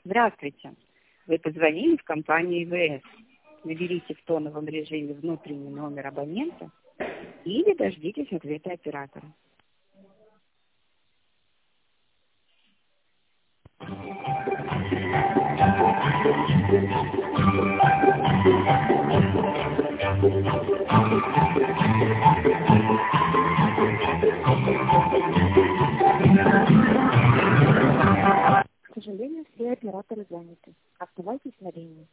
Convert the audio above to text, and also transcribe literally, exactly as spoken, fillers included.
Здравствуйте. Вы позвонили в компанию ИВС. Наберите в тоновом режиме внутренний номер абонента или дождитесь ответа оператора. К сожалению, все операторы заняты. Оставайтесь на линии.